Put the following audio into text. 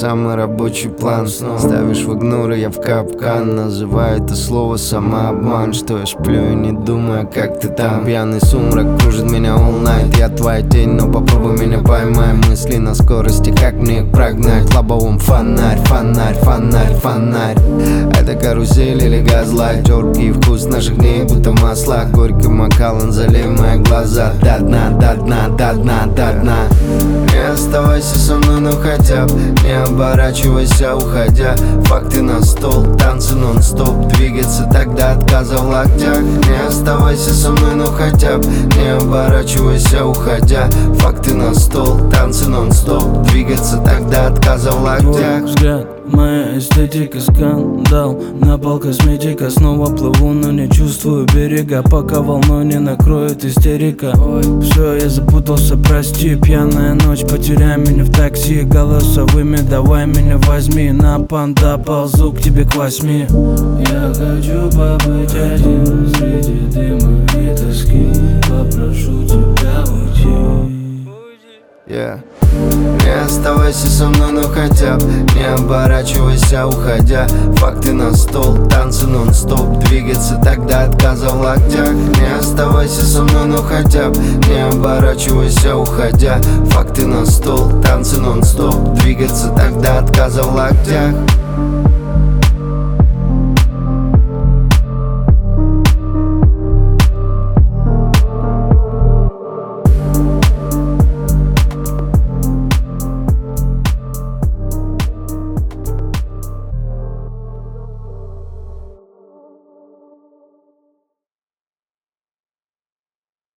самый рабочий план. Ставишь в игнор, и я в капкан. Называю это слово самообман. Что я сплю и не думаю, как ты там. Пьяный сумрак кружит меня all night. Я твоя тень, но попробуй меня поймай. Мысли на скорости, как мне их прогнать? В лобовом фонарь, фонарь, фонарь, фонарь. Это карусель или газлайт. Терпкий вкус наших дней, будто масла. Горький Макалан, залей мои глаза до дна, до дна, до дна, до дна. Не оставайся со мной, но хотя бы не оборачивайся, уходя. Факты на стол, танцы нон-стоп. Двигаться так до отказа в локтях. Не оставайся со мной, но хотя бы не оборачивайся, уходя. Факты на стол, танцы нон-стоп. Двигаться так до отказа в локтях. Твой взгляд, моя эстетика, скандал. На пол косметика, снова плыву, но не чувствую берега. Пока волной не накроет истерика. Ой, все, я запутался, прости. Пьяная ночь, потеряй меня в такси. Голосовыми, давай меня возьми. На панда ползу к тебе к 8. Я хочу побыть один среди дыма и тоски. Попрошу тебя уйти. Не оставайся со мной, но хотя бы не оборачивайся, уходя. Факты на стол, танцы нон-стоп. Двигаться так до отказа в локтях. Не оставайся со мной, но хотя бы не оборачивайся, уходя. Факты на стол, танцы нон-стоп. Двигаться так до отказа в локтях.